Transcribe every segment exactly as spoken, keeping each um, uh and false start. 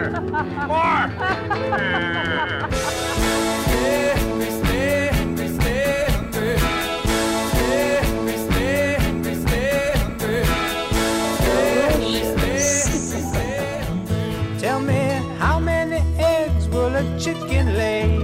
More! More! Stay hungry, stay hungry, stay hungry. Stay hungry, stay hungry, stay hungry. Stay hungry, stay hungry, stay hungry. Tell me, how many eggs will a chicken lay?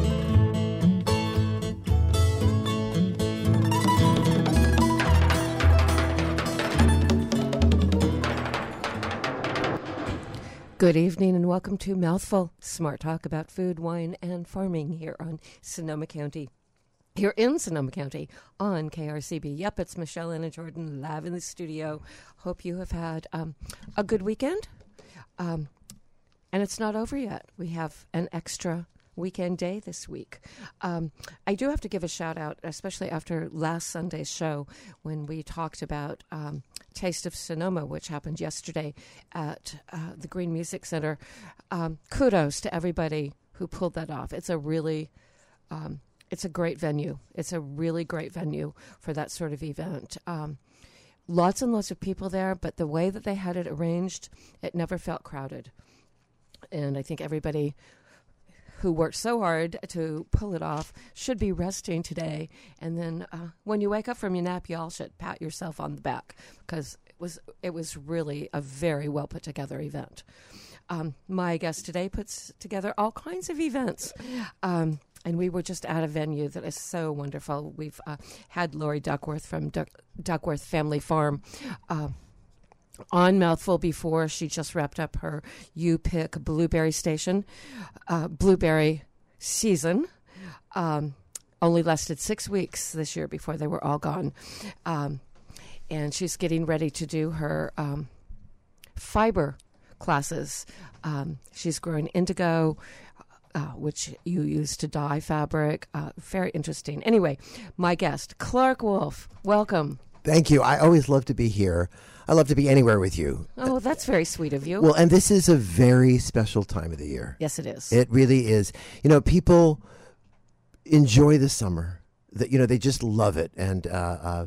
Good evening and welcome to Mouthful, smart talk about food, wine, and farming here on Sonoma County. Here in Sonoma County on K R C B. Yep, it's Michelle Anna Jordan live in the studio. Hope you have had um, a good weekend. Um, and it's not over yet. We have an extra weekend day this week. Um, I do have to give a shout out, especially after last Sunday's show when we talked about um, Taste of Sonoma, which happened yesterday at uh, the Green Music Center. Um, kudos to everybody who pulled that off. It's a really, um, it's a great venue. It's a really great venue for that sort of event. Um, lots and lots of people there, but the way that they had it arranged, it never felt crowded. And I think everybody who worked so hard to pull it off should be resting today. And then uh, when you wake up from your nap, you all should pat yourself on the back because it was it was really a very well put together event. Um, my guest today puts together all kinds of events. Um, and we were just at a venue that is so wonderful. We've uh, had Lori Duckworth from Duck, Duckworth Family Farm uh, on Mouthful before. She just wrapped up her You Pick Blueberry Station, uh, blueberry season. Um, only lasted six weeks this year before they were all gone. Um, and she's getting ready to do her um, fiber classes. Um, she's growing indigo, uh, which you use to dye fabric. Uh, very interesting. Anyway, my guest, Clark Wolf, welcome. Thank you. I always love to be here. I love to be anywhere with you. Oh, that's very sweet of you. Well, and this is a very special time of the year. Yes, it is. It really is. You know, people enjoy the summer. That you know, they just love it, and uh, uh,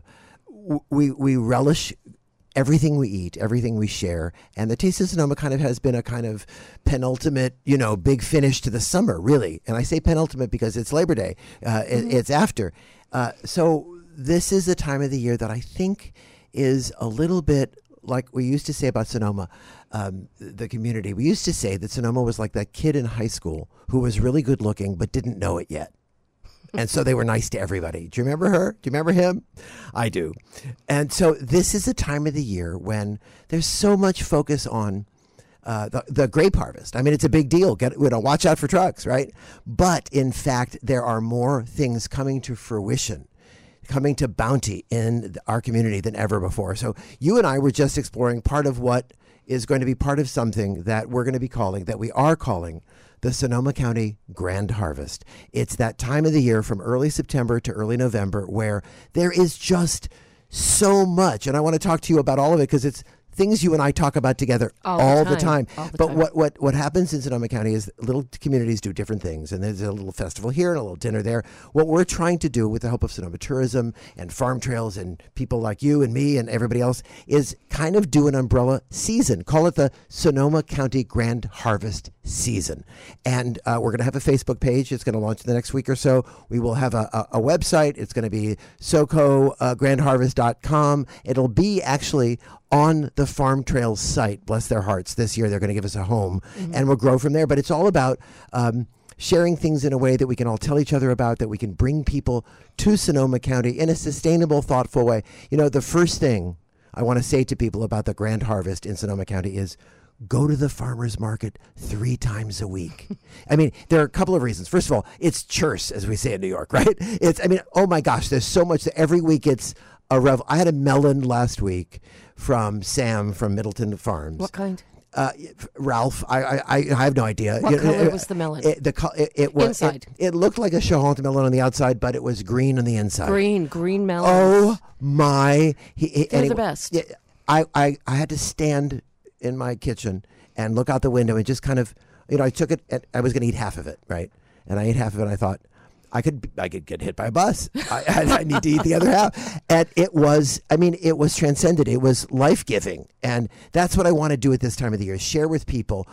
we we relish everything we eat, everything we share. And the Taste of Sonoma kind of has been a kind of penultimate, you know, big finish to the summer, really. And I say penultimate because it's Labor Day. Uh, mm-hmm. it, it's after. Uh, so this is the time of the year that I think is a little bit like we used to say about Sonoma, um, the community. We used to say that Sonoma was like that kid in high school who was really good looking but didn't know it yet. And so they were nice to everybody. Do you remember her? Do you remember him? I do. And so this is a time of the year when there's so much focus on uh, the, the grape harvest. I mean, it's a big deal. Get, you know, watch out for trucks, right? But in fact, there are more things coming to fruition, coming to bounty in our community than ever before. So you and I were just exploring part of what is going to be part of something that we're going to be calling, that we are calling, the Sonoma County Grand Harvest. It's that time of the year from early September to early November where there is just so much. And I want to talk to you about all of it because it's things you and I talk about together all, all the time. The time. All the but time. what, what, what happens in Sonoma County is little communities do different things. And there's a little festival here and a little dinner there. What we're trying to do with the help of Sonoma Tourism and Farm Trails and people like you and me and everybody else is kind of do an umbrella season. Call it the Sonoma County Grand Harvest season. And uh, we're going to have a Facebook page. It's going to launch in the next week or so. We will have a, a, a website. It's going to be soco grand harvest dot com. It'll be actually on the Farm Trails site. Bless their hearts. This year they're going to give us a home, mm-hmm. and we'll grow from there. But it's all about um, sharing things in a way that we can all tell each other about, that we can bring people to Sonoma County in a sustainable, thoughtful way. You know, the first thing I want to say to people about the Grand Harvest in Sonoma County is go to the farmer's market three times a week. I mean, there are a couple of reasons. First of all, it's churse, as we say in New York, right? It's, I mean, oh my gosh, there's so much that every week it's a revel. I had a melon last week from Sam from Middleton Farms. What kind? Uh, Ralph, I, I I have no idea. What you color know, was the melon? It, the it, it was inside. It, it looked like a Charente melon on the outside, but it was green on the inside. Green, green melon. Oh my! He, he, They're anyway, the best. Yeah, I, I I had to stand in my kitchen and look out the window and just kind of, you know, I took it. And I was going to eat half of it, right? And I ate half of it. And I thought, I could I could get hit by a bus. I, I, I need to eat the other half. And it was, I mean, it was transcendent. It was life-giving. And that's what I want to do at this time of the year, share with people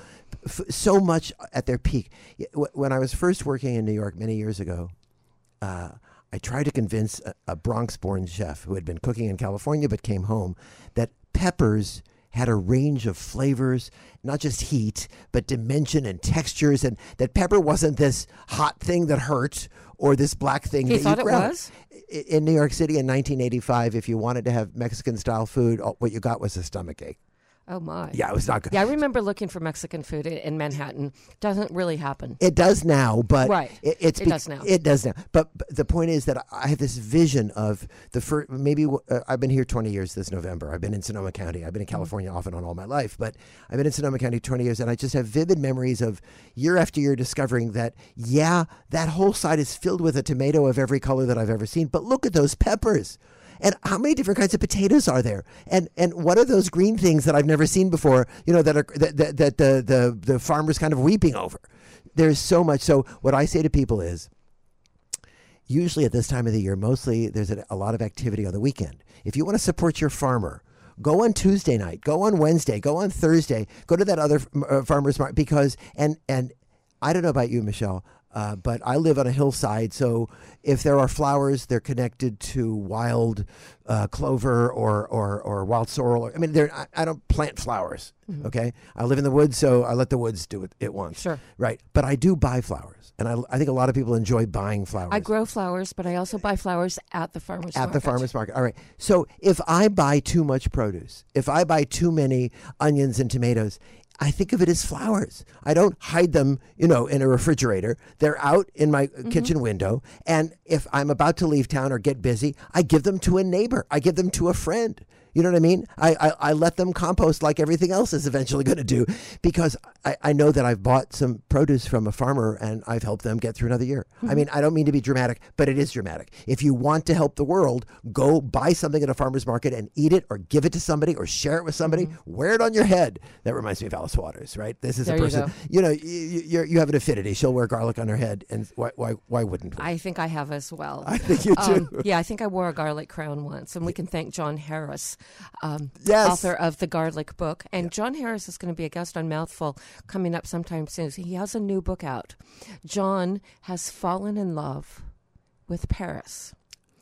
f- so much at their peak. Y- wh- When I was first working in New York many years ago, uh, I tried to convince a, a Bronx-born chef who had been cooking in California but came home that peppers had a range of flavors, not just heat, but dimension and textures, and that pepper wasn't this hot thing that hurt or this black thing He that thought you it grabbed. was? I- In New York City in nineteen eighty-five, if you wanted to have Mexican-style food, all- what you got was a stomach ache. Oh, my. Yeah, it was not good. Yeah, I remember looking for Mexican food i- in Manhattan. Doesn't really happen. It does now, but Right. it, it's It does now. It does now. But, but the point is that I have this vision of the first. Maybe uh, I've been here twenty years this November. I've been in Sonoma County. I've been in California off and on all my life, but I've been in Sonoma County twenty years, and I just have vivid memories of year after year discovering that yeah, that whole side is filled with a tomato of every color that I've ever seen. But look at those peppers. And how many different kinds of potatoes are there? And and what are those green things that I've never seen before? You know that are that that, that the the the farmer's kind of weeping over. There's so much. So what I say to people is, usually at this time of the year, mostly there's a, a lot of activity on the weekend. If you want to support your farmer, go on Tuesday night, go on Wednesday, go on Thursday, go to that other uh, farmer's market because and and I don't know about you, Michelle. Uh, but I live on a hillside, so if there are flowers, they're connected to wild uh, clover or, or, or wild sorrel. I mean, they're, I, I don't plant flowers, Mm-hmm. okay? I live in the woods, so I let the woods do it, it once. Sure. Right. But I do buy flowers, and I, I think a lot of people enjoy buying flowers. I grow flowers, but I also buy flowers at the farmer's At market. the farmer's market. All right. So if I buy too much produce, if I buy too many onions and tomatoes, I think of it as flowers. I don't hide them, you know, in a refrigerator. They're out in my Mm-hmm. kitchen window. And if I'm about to leave town or get busy, I give them to a neighbor. I give them to a friend. You know what I mean? I, I, I let them compost like everything else is eventually going to do because I, I know that I've bought some produce from a farmer and I've helped them get through another year. Mm-hmm. I mean, I don't mean to be dramatic, but it is dramatic. If you want to help the world, go buy something at a farmer's market and eat it or give it to somebody or share it with somebody. Mm-hmm. Wear it on your head. That reminds me of Alice Waters, right? This is There a you person, go. you, know, you, you, you have an affinity. She'll wear garlic on her head. And why, why, why wouldn't we? I think I have as well. I think you do. Um, yeah, I think I wore a garlic crown once, and we can thank John Harris, um, Yes. author of the Garlic Book. And John Harris is going to be a guest on Mouthful coming up sometime soon. He has a new book out. John has fallen in love with Paris.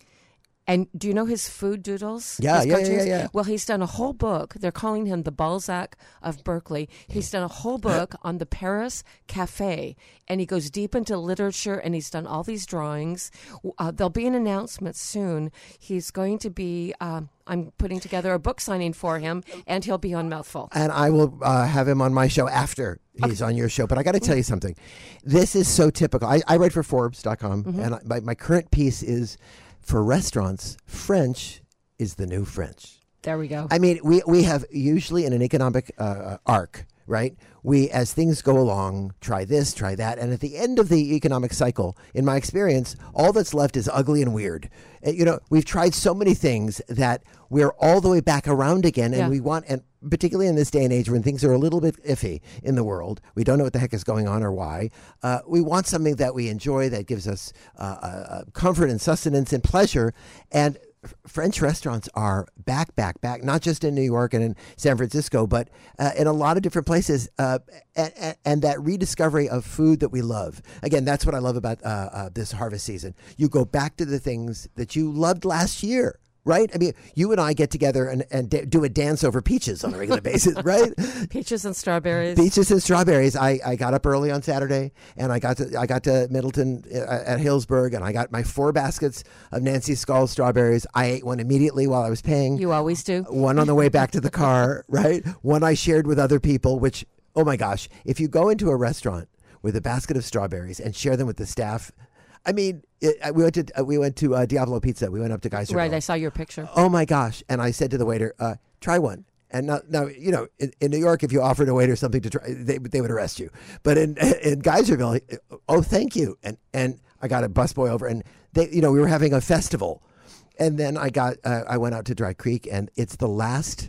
And do you know his food doodles? Yeah, His yeah, yeah, cartoons? yeah, yeah. Well, he's done a whole book. They're calling him the Balzac of Berkeley. He's done a whole book on the Paris Cafe, and he goes deep into literature, and he's done all these drawings. Uh, there'll be an announcement soon. He's going to be, um, I'm putting together a book signing for him, and he'll be on Mouthful. And I will uh, have him on my show after he's on your show. But I got to tell you something. This is so typical. I, I write for Forbes dot com, Mm-hmm. and I, my, my current piece is for restaurants, French is the new French. There we go. I mean, we, we have usually in an economic uh, arc, right? We, as things go along, try this, try that. And at the end of the economic cycle, in my experience, all that's left is ugly and weird. Uh, You know, we've tried so many things that we're all the way back around again. And Yeah. we want, and particularly in this day and age when things are a little bit iffy in the world, we don't know what the heck is going on or why. Uh, we want something that we enjoy that gives us uh, uh, comfort and sustenance and pleasure. And French restaurants are back, back, back, not just in New York and in San Francisco, but uh, in a lot of different places. Uh, and, and, and that rediscovery of food that we love. Again, that's what I love about uh, uh, this harvest season. You go back to the things that you loved last year. Right? I mean, you and I get together and, and d- do a dance over peaches on a regular basis, right? Peaches and strawberries. Peaches and strawberries. I, I got up early on Saturday, and I got to I got to Middleton uh, at Hillsburg, and I got my four baskets of Nancy Skull strawberries. I ate one immediately while I was paying. You always do. One on the way back to the car, right? One I shared with other people, which, oh my gosh, if you go into a restaurant with a basket of strawberries and share them with the staff, I mean, it, we went to uh, we went to uh, Diablo Pizza. We went up to Geyser. Right, I saw your picture. Oh my gosh! And I said to the waiter, uh, "Try one." And now, now you know, in, in New York, if you offered a waiter something to try, they they would arrest you. But in in Geyserville, oh, thank you. And and I got a busboy over, and they, you know, we were having a festival, and then I got uh, I went out to Dry Creek, and it's the last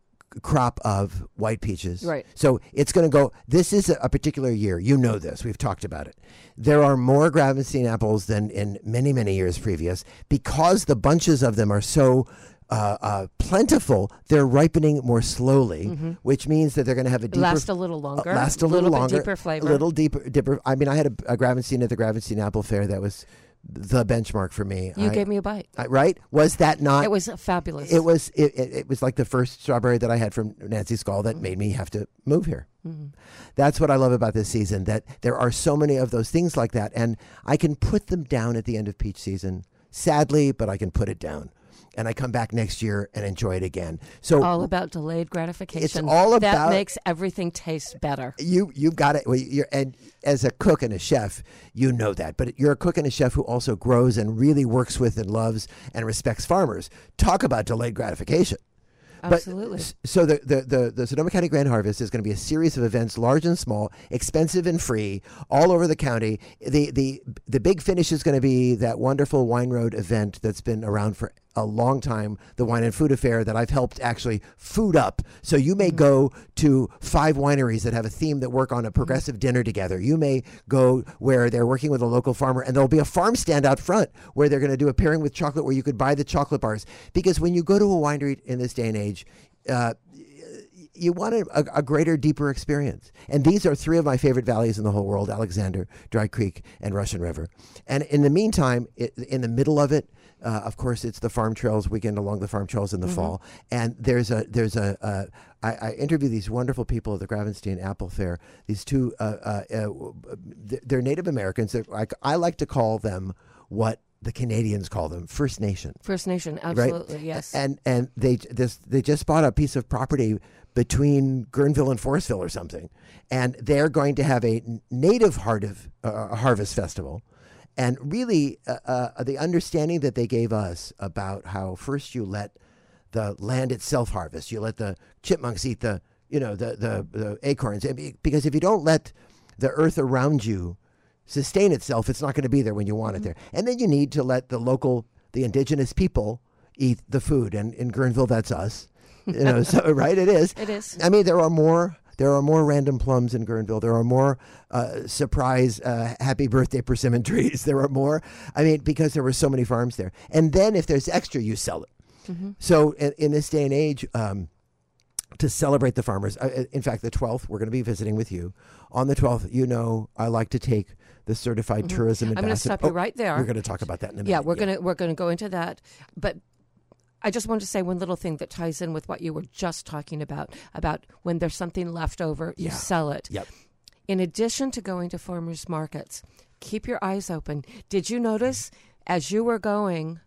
crop of white peaches. Right. So it's going to go, this is a, a particular year. You know this. We've talked about it. There are more Gravenstein apples than in many, many years previous because the bunches of them are so uh, uh, plentiful, they're ripening more slowly, which means that they're going to have a deeper, Last a little longer. uh, last a little, bit longer, deeper flavor. a little deeper, deeper. I mean, I had a, a Gravenstein at the Gravenstein Apple Fair that was the benchmark for me. You I, gave me a bite. I, right? Was that not? It was fabulous. It was. It, it, it was like the first strawberry that I had from Nancy Skull that Mm-hmm. made me have to move here. That's what I love about this season. That there are so many of those things like that, and I can put them down at the end of peach season. Sadly, but I can put it down, and I come back next year and enjoy it again. So all about delayed gratification. It's all about- that makes everything taste better. you you've got it. Well, you're, and as a cook and a chef, you know that. But you're a cook and a chef who also grows and really works with and loves and respects farmers. Talk about delayed gratification. Absolutely. But, so the, the, the, the Sonoma County Grand Harvest is going to be a series of events, large and small, expensive and free, all over the county. The the the big finish is going to be that wonderful Wine Road event that's been around for a long time, the Wine and Food Affair that I've helped actually food up. So you may go to five wineries that have a theme that work on a progressive dinner together. You may go where they're working with a local farmer, and there'll be a farm stand out front where they're going to do a pairing with chocolate where you could buy the chocolate bars. Because when you go to a winery in this day and age, uh, you want a, a, a greater, deeper experience. And these are three of my favorite valleys in the whole world: Alexander, Dry Creek, and Russian River. And in the meantime, it, in the middle of it, uh, of course, it's the Farm Trails weekend along the Farm Trails in the fall. And there's a there's a uh, I, I interview these wonderful people at the Gravenstein Apple Fair. These two, uh, uh, uh, they're Native Americans. They're, I, I like to call them what the Canadians call them, First Nation. First Nation, absolutely, yes. And and they this they just bought a piece of property between Guerneville and Forestville or something, and they're going to have a native harvest uh, harvest festival. And really, uh, uh, the understanding that they gave us about how first you let the land itself harvest, you let the chipmunks eat the you know the the, the acorns, because if you don't let the earth around you sustain itself, it's not going to be there when you want it there. And then you need to let the local, the indigenous people eat the food. And in Guerneville, that's us. You know, so right, it is. It is. I mean, there are more. There are more random plums in Guerneville. There are more uh, surprise uh, happy birthday persimmon trees. There are more. I mean, because there were so many farms there. And then if there's extra, you sell it. Mm-hmm. So in, in this day and age, um, to celebrate the farmers, uh, in fact, the twelfth, we're going to be visiting with you. On the twelfth, you know, I like to take the certified mm-hmm. tourism ambassador. I'm going to stop you oh, right there. We're going to talk about that in a minute. Yeah, we're yeah. going to we're going to go into that, but I just want to say one little thing that ties in with what you were just talking about, about when there's something left over, you yeah. sell it. Yep. In addition to going to farmers markets, keep your eyes open. Did you notice as you were going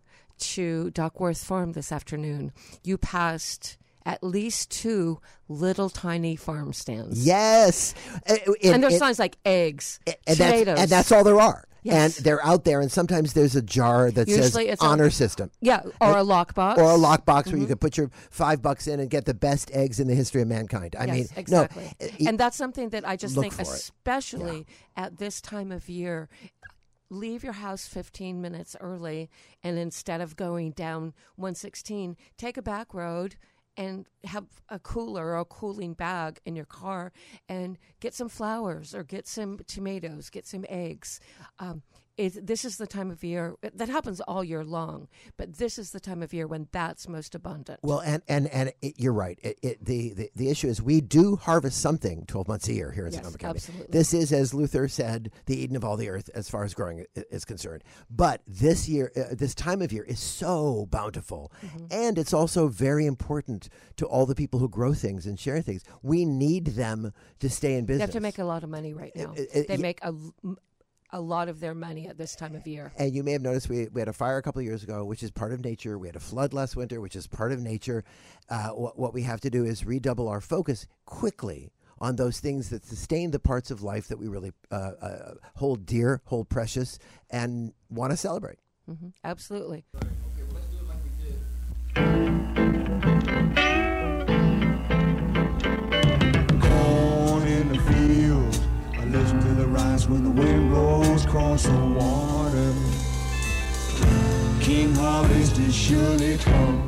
to Duckworth Farm this afternoon, you passed at least two little tiny farm stands? Yes. And, and there's signs like eggs, and tomatoes. That's, and that's all there are. Yes. And they're out there, and sometimes there's a jar that Usually says it's honor a, system. Yeah, or a lockbox. Or a lockbox mm-hmm. where you can put your five bucks in and get the best eggs in the history of mankind. I yes, mean, exactly. no. And that's something that I just think, for especially yeah. at this time of year, leave your house fifteen minutes early, and instead of going down one sixteen, take a back road and have a cooler or a cooling bag in your car and get some flowers or get some tomatoes, get some eggs. Um, it, this is the time of year that happens all year long, but this is the time of year when that's most abundant. Well, and and and it, you're right. It, it, the, the the issue is we do harvest something twelve months a year here in yes, Sonoma County. Absolutely. This is, as Luther said, the Eden of all the earth as far as growing is concerned. But this year, uh, this time of year is so bountiful, mm-hmm. and it's also very important to all the people who grow things and share things. We need them to stay in business. They have to make a lot of money right now. It, it, they make a a lot of their money at this time of year. And you may have noticed we, we had a fire a couple of years ago, which is part of nature. We had a flood last winter, which is part of nature. Uh, what, what we have to do is redouble our focus quickly on those things that sustain the parts of life that we really uh, uh, hold dear, hold precious, and want to celebrate. Mm-hmm. Absolutely. Okay, well, let's do it like we did. Corn in the field. I listen to the rise when the wind blows across the water. King harvest is surely come.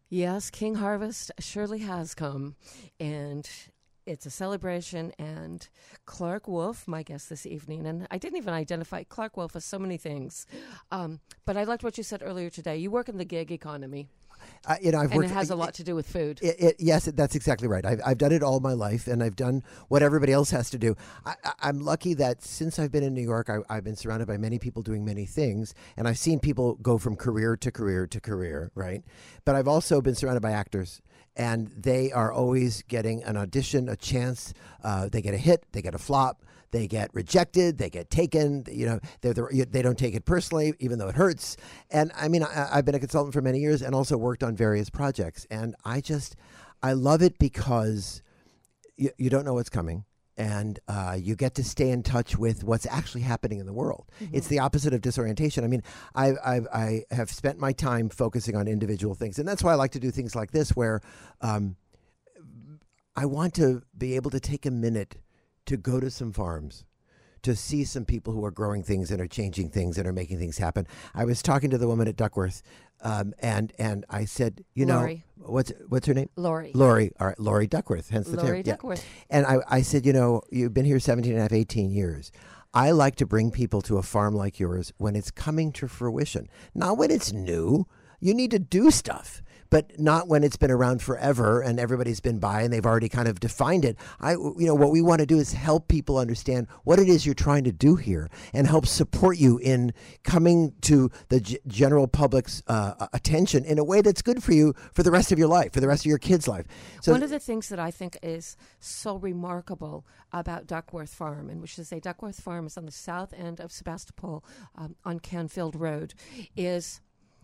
Yes, King Harvest surely has come, and it's a celebration. And Clark Wolf, my guest this evening, and I didn't even identify Clark Wolf as so many things, um, but I liked what you said earlier today. You work in the gig economy. Uh, you know, I've and worked, it has a lot to do with food. It, it, yes, that's exactly right. I've, I've done it all my life, and I've done what everybody else has to do. I, I, I'm lucky that since I've been in New York, I, I've been surrounded by many people doing many things, and I've seen people go from career to career to career, right? But I've also been surrounded by actors, and they are always getting an audition, a chance. Uh, they get a hit, they get a flop. They get rejected. They get taken. You know, they're, they're, they don't take it personally, even though it hurts. And I mean, I, I've been a consultant for many years and also worked on various projects. And I just, I love it because you, you don't know what's coming. And uh, you get to stay in touch with what's actually happening in the world. Mm-hmm. It's the opposite of disorientation. I mean, I, I, I have spent my time focusing on individual things. And that's why I like to do things like this, where um, I want to be able to take a minute to go to some farms, to see some people who are growing things and are changing things and are making things happen. I was talking to the woman at Duckworth, um, and and I said, you Lori. know, what's what's her name? Lori. Lori. All right, Lori Duckworth, hence the Lori term. Duckworth. Yeah. And I, I said, you know, you've been here seventeen and a half, eighteen years. I like to bring people to a farm like yours when it's coming to fruition, not when it's new. You need to do stuff, but not when it's been around forever and everybody's been by and they've already kind of defined it. I, you know, what we want to do is help people understand what it is you're trying to do here and help support you in coming to the g- general public's uh, attention in a way that's good for you for the rest of your life, for the rest of your kids' life. So one of the things that I think is so remarkable about Duckworth Farm, and which is a Duckworth Farm is on the south end of Sebastopol um, on Canfield Road, is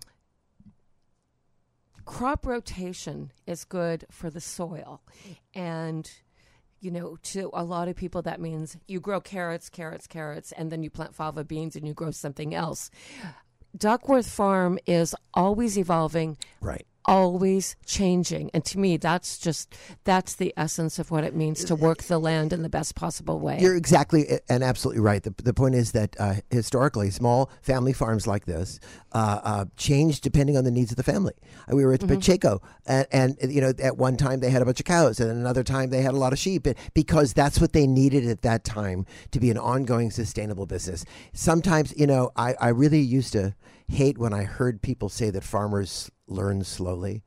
crop rotation is good for the soil. And, you know, to a lot of people, that means you grow carrots, carrots, carrots, and then you plant fava beans and you grow something else. Duckworth Farm is always evolving. Right. Always changing. And to me, that's just, that's the essence of what it means to work the land in the best possible way. You're exactly and absolutely right. The, the point is that uh, historically, small family farms like this uh, uh, change depending on the needs of the family. Uh, we were at mm-hmm. Pacheco, and, and, you know, at one time they had a bunch of cows, and another time they had a lot of sheep, because that's what they needed at that time to be an ongoing, sustainable business. Sometimes, you know, I, I really used to hate when I heard people say that farmers learn slowly.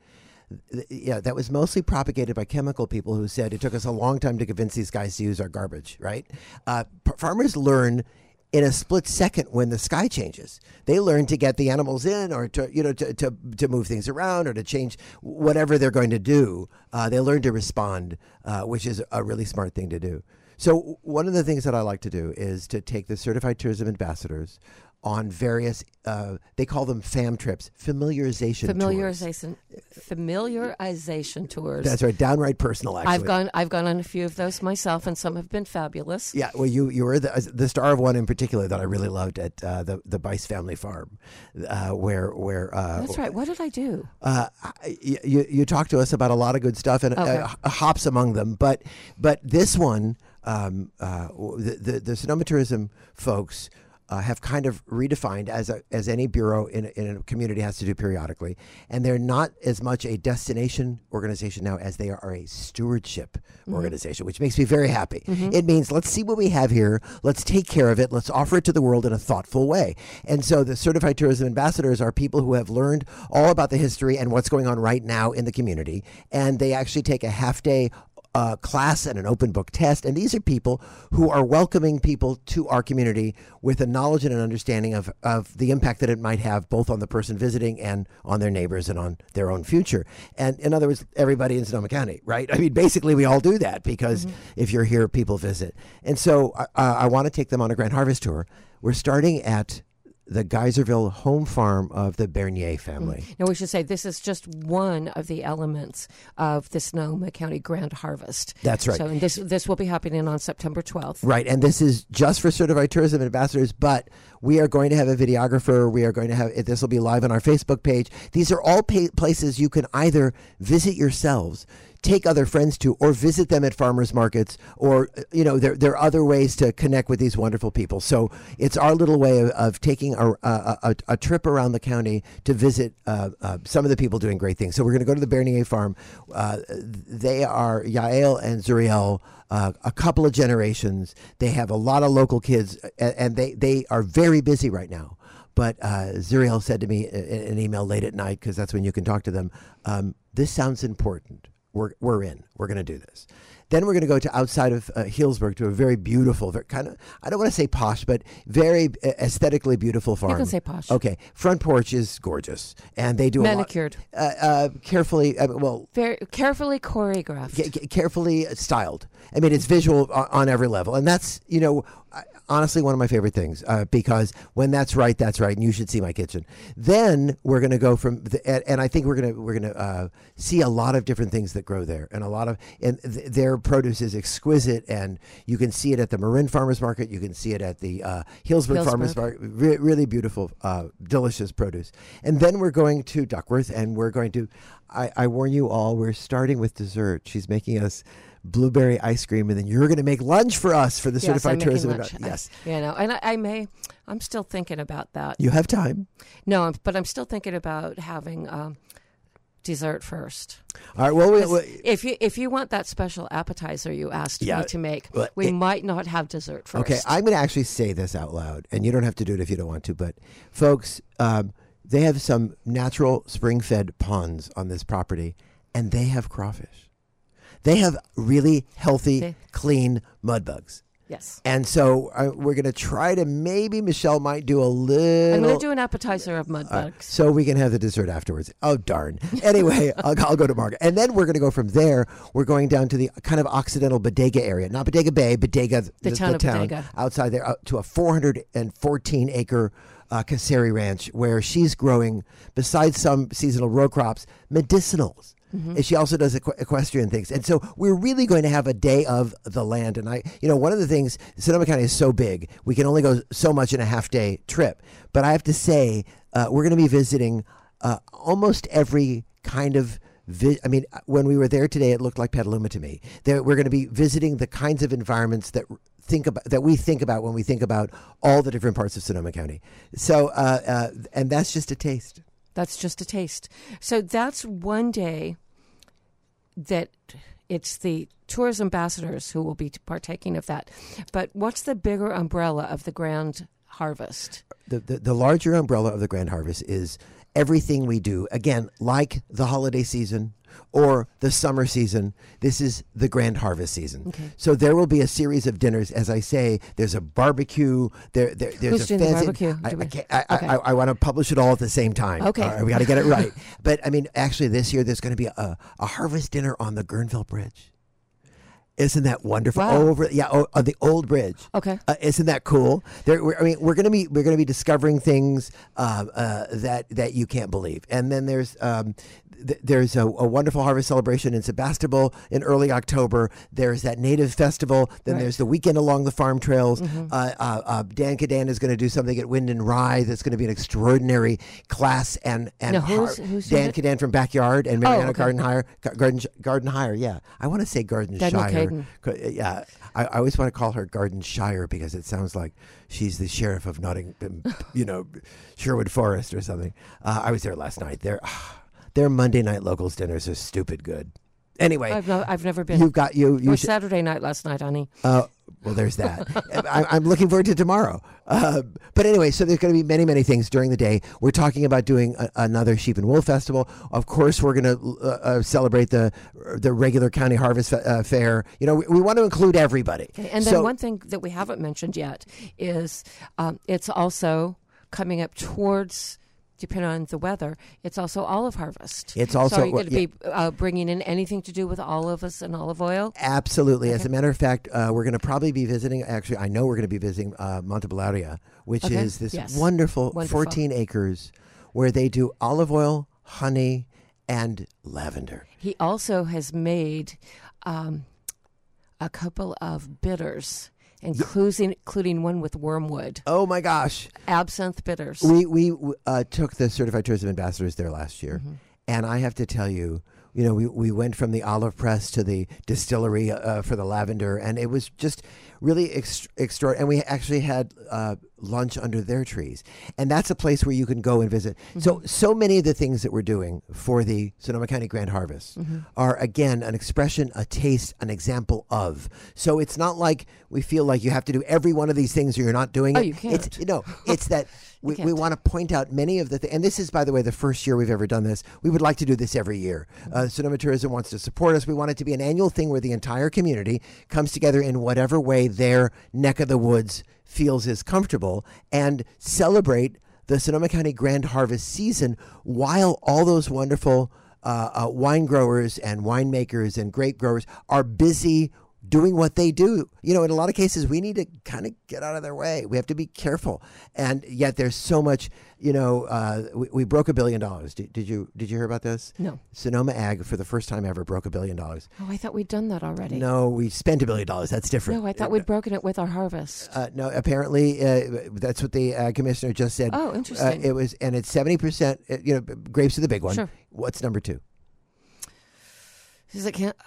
Yeah, that was mostly propagated by chemical people who said it took us a long time to convince these guys to use our garbage, right? Uh, p- farmers learn in a split second when the sky changes. They learn to get the animals in, or to, you know, to, to, to move things around, or to change whatever they're going to do. Uh, they learn to respond, uh, which is a really smart thing to do. So one of the things that I like to do is to take the certified tourism ambassadors on various, uh, they call them FAM trips, familiarization, familiarization, tours. Familiarization tours. That's right, downright personal. Actually, I've gone, I've gone on a few of those myself, and some have been fabulous. Yeah, well, you you were the the star of one in particular that I really loved at uh, the the Bice family farm, uh, where where. Uh, That's right. What did I do? Uh, you you talked to us about a lot of good stuff, and okay. uh, hops among them, but but this one, um, uh, the the, the Sonoma Tourism folks. Uh, have kind of redefined, as a, as any bureau in, in a community has to do periodically. And they're not as much a destination organization now as they are a stewardship mm-hmm. organization, which makes me very happy. Mm-hmm. It means let's see what we have here, let's take care of it, let's offer it to the world in a thoughtful way. And so the certified tourism ambassadors are people who have learned all about the history and what's going on right now in the community. And they actually take a half day Uh, class and an open book test. And these are people who are welcoming people to our community with a knowledge and an understanding of, of the impact that it might have both on the person visiting and on their neighbors and on their own future. And in other words, everybody in Sonoma County, right? I mean, basically we all do that because mm-hmm. if you're here, people visit. And so uh, I want to take them on a Grand Harvest tour. We're starting at the Geyserville home farm of the Bernier family. Now, we should say this is just one of the elements of the Sonoma County Grand Harvest. That's right. So and this this will be happening on September twelfth. Right, and this is just for certified tourism ambassadors, but we are going to have a videographer. We are going to have, this will be live on our Facebook page. These are all pa- places you can either visit yourselves take other friends to, or visit them at farmers markets, or uh, you know, there there are other ways to connect with these wonderful people. So it's our little way of, of taking a, a, a, a trip around the county to visit uh, uh, some of the people doing great things. So we're going to go to the Bernier farm. Uh, they are Yael and Zuriel. Uh, a couple of generations. They have a lot of local kids, and, and they, they are very busy right now. But uh, Zuriel said to me in an email late at night, because that's when you can talk to them, um, this sounds important. We're, we're in. We're going to do this. Then we're going to go to outside of uh, Healdsburg to a very beautiful, very kind of, I don't want to say posh, but very aesthetically beautiful farm. You can say posh. Okay. Front porch is gorgeous. And they do Manicured. a lot. Uh, uh, carefully, uh, well. Very carefully choreographed. C- c- carefully styled. I mean, it's visual on, on every level. And that's, you know, honestly one of my favorite things, uh, because when that's right, that's right. And you should see my kitchen. Then we're going to go from, the, and, and I think we're going to, we're going to uh, see a lot of different things that grow there, and a lot of, and th- their produce is exquisite, and you can see it at the Marin Farmers Market. You can see it at the uh, Healdsburg, Healdsburg Farmers Market. Re- really beautiful, uh, delicious produce. And then we're going to Duckworth, and we're going to, I, I warn you all, we're starting with dessert. She's making us blueberry ice cream, and then you're going to make lunch for us for the Yes, certified I'm making tourism. lunch. Yes, I, you know, and I, I may. I'm still thinking about that. you have time. No, I'm, but I'm still thinking about having um, dessert first. All right. Well, we, 'Cause we, if you if you want that special appetizer you asked Yeah, me to make, well, we it- might not have dessert first. okay, I'm going to actually say this out loud, and you don't have to do it if you don't want to. But folks, um, they have some natural spring-fed ponds on this property, and they have crawfish. They have really healthy, Okay. clean mud bugs. Yes. And so uh, we're going to try to, maybe Michelle might do a little. I'm going to do an appetizer of mud Uh, bugs. so we can have the dessert afterwards. Oh, darn. Anyway, I'll, I'll go to Margaret. And then we're going to go from there. We're going down to the kind of Occidental Bodega area. Not Bodega Bay, Bodega, the, The town of Bodega. outside there, up to a four hundred fourteen acre uh, Caseri Ranch, where she's growing, besides some seasonal row crops, medicinals. Mm-hmm. And she also does equ- equestrian things. And so we're really going to have a day of the land. And I, you know, one of the things, Sonoma County is so big, we can only go so much in a half day trip. But I have to say, uh, we're going to be visiting uh, almost every kind of Vi- I mean, when we were there today, it looked like Petaluma to me. There, we're going to be visiting the kinds of environments that think about that we think about when we think about all the different parts of Sonoma County. So, uh, uh, and that's just a taste. That's just a taste. So that's one day that it's the tourist ambassadors who will be partaking of that. But what's the bigger umbrella of the Grand Harvest? The, the the larger umbrella of the Grand Harvest is everything we do. Again, like the holiday season or the summer season, this is the Grand Harvest season. Okay. So there will be a series of dinners. As I say, there's a barbecue. There, there there's Who's a doing the fancy. barbecue? I, Do we- I, can't, I, Okay. I, I want to publish it all at the same time. Okay. All right, we got to get it right. But I mean, actually, this year there's going to be a, a harvest dinner on the Guerneville Bridge. Isn't that wonderful? Wow. Over yeah, oh, on the old bridge. Okay. Uh, isn't that cool? There, we're, I mean, we're gonna be we're gonna be discovering things uh, uh, that that you can't believe. And then there's um, th- there's a, a wonderful harvest celebration in Sebastopol in early October. There's that native festival. Then Right. there's the weekend along the farm trails. Uh, uh, uh, Dan Cadan is going to do something at Wind and Rye. That's going to be an extraordinary class. And and Now, who's- who's Dan doing it? Cadan from Backyard and Mariana okay. Gardenhire. Garden Garden Hire. Yeah, I want to say Garden Daniel Shire. Caden. Co- Yeah, I, I always want to call her Garden Shire because it sounds like she's the sheriff of Nottingham, you know, Sherwood Forest or something. Uh, I was there last night. Their their Monday night locals dinners are stupid good. Anyway, I've, no, I've never been. you've got you. It you was should, Saturday night last night, honey. uh, well, there's that. I, I'm looking forward to tomorrow. Uh, but anyway, so there's going to be many, many things during the day. We're talking about doing a, another sheep and wool festival. Of course, we're going to uh, uh, celebrate the the regular county harvest uh, fair. You know, we, we want to include everybody. Okay, and then So- one thing that we haven't mentioned yet is um, it's also coming up towards, depending on the weather, it's also olive harvest. It's also- so are you going to yeah. be uh, bringing in anything to do with olives and olive oil? Absolutely. As a matter of fact, uh, we're going to probably be visiting, actually, I know we're going to be visiting uh, Montebelloria, which Okay. is this Yes. wonderful, Wonderful. fourteen acres where they do olive oil, honey, and lavender. He also has made um, a couple of bitters, including including one with wormwood, Oh, my gosh. absinthe bitters. We we uh, took the Certified Tourism Ambassadors there last year, Mm-hmm. and I have to tell you, you know, we, we went from the olive press to the distillery uh, for the lavender, and it was just really ex- extraordinary. And we actually had uh, lunch under their trees, and that's a place where you can go and visit. Mm-hmm. So, so many of the things that we're doing for the Sonoma County Grand Harvest mm-hmm. are, again, an expression, a taste, an example of. So it's not like we feel like you have to do every one of these things or you're not doing it. Oh, you can't. It's, you know, it's that we, we want to point out many of the things. And this is, by the way, the first year we've ever done this. We would like to do this every year. Uh, Sonoma Tourism wants to support us. We want it to be an annual thing where the entire community comes together in whatever way their neck of the woods feels is comfortable and celebrate the Sonoma County Grand Harvest season while all those wonderful uh, uh, wine growers and winemakers and grape growers are busy doing what they do. You know, in a lot of cases, we need to kind of get out of their way. We have to be careful. And yet there's so much, you know, uh, we, we broke a billion dollars. Did, did you did you hear about this? No. Sonoma Ag, for the first time ever, broke a billion dollars. Oh, I thought we'd done that already. No, we spent a billion dollars. That's different. No, I thought we'd broken it with our harvest. Uh, no, apparently uh, that's what the uh, commissioner just said. Oh, interesting. Uh, it was, and it's seventy percent, uh, you know, grapes are the big one. Sure. What's number two? Is it can't...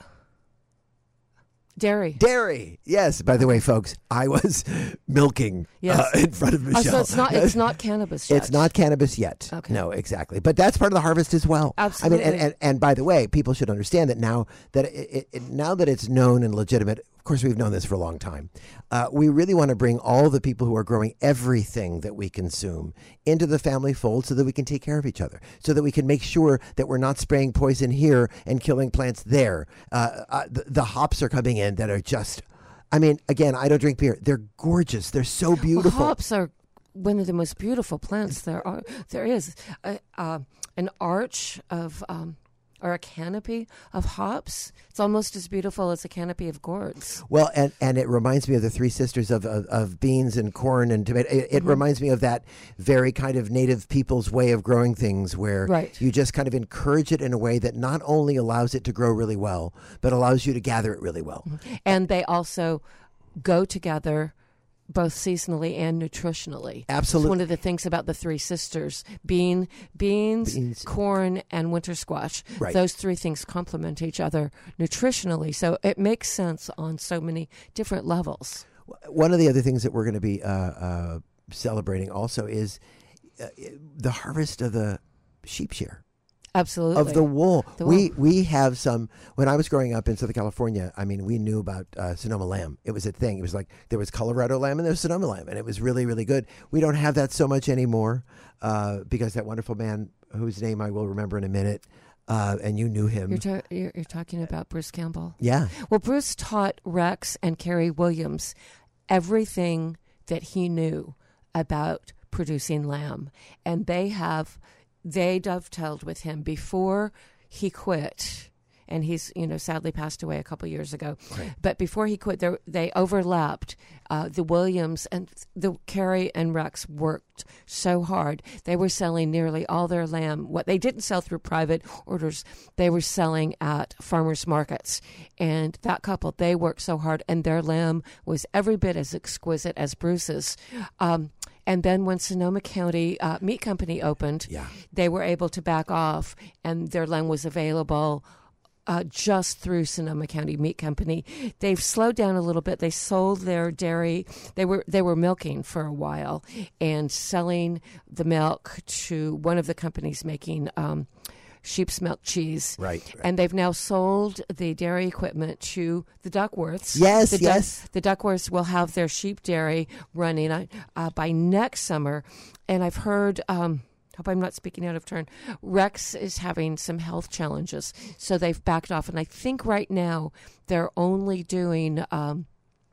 Dairy. Dairy. Yes. By the way, folks, I was milking yes. uh, in front of Michelle. Oh, so it's not it's not cannabis yet. It's not cannabis yet. Okay. No, exactly. But that's part of the harvest as well. Absolutely. I mean, and, and, and by the way, people should understand that now that it, it, now that it's known and legitimate. Of course, we've known this for a long time. Uh, we really want to bring all the people who are growing everything that we consume into the family fold so that we can take care of each other, so that we can make sure that we're not spraying poison here and killing plants there. Uh, uh, the, the hops are coming in that are just, I mean, again, I don't drink beer. They're gorgeous. They're so beautiful. Well, hops are one of the most beautiful plants there are. There is a, uh, an arch of... Um, or a canopy of hops. It's almost as beautiful as a canopy of gourds. Well, and, and it reminds me of the Three Sisters of, of, of beans and corn and tomato. It, it mm-hmm. reminds me of that very kind of native people's way of growing things where right. you just kind of encourage it in a way that not only allows it to grow really well, but allows you to gather it really well. Mm-hmm. And they also go together both seasonally and nutritionally. Absolutely. It's one of the things about the Three Sisters, bean, beans, beans. corn, and winter squash. Right. Those three things complement each other nutritionally. So it makes sense on so many different levels. One of the other things that we're going to be uh, uh, celebrating also is uh, the harvest of the sheep shear. Absolutely. Of the wool. The we wool. we have some, when I was growing up in Southern California, I mean, we knew about uh, Sonoma lamb. It was a thing. It was like there was Colorado lamb and there was Sonoma lamb, and it was really, really good. We don't have that so much anymore uh, because that wonderful man, whose name I will remember in a minute, uh, and you knew him. You're, ta- you're, you're talking about Bruce Campbell? Yeah. Well, Bruce taught Rex and Carrie Williams everything that he knew about producing lamb, and they have... They dovetailed with him before he quit, and he's, you know, sadly passed away a couple years ago. Right. But before he quit, they overlapped. Uh, the Williams and the Carrie and Rex worked so hard. They were selling nearly all their lamb. What they didn't sell through private orders, they were selling at farmers markets. And that couple, they worked so hard, and their lamb was every bit as exquisite as Bruce's. Um, And then when Sonoma County uh, Meat Company opened, yeah. they were able to back off, and their lamb was available uh, just through Sonoma County Meat Company. They've slowed down a little bit. They sold their dairy. They were they were milking for a while and selling the milk to one of the companies making um, sheep's milk cheese. Right, right. And they've now sold the dairy equipment to the Duckworths. Yes, the yes. Duck, the Duckworths will have their sheep dairy running uh, by next summer. And I've heard, um, hope I'm not speaking out of turn, Rex is having some health challenges. So they've backed off. And I think right now they're only doing... Um,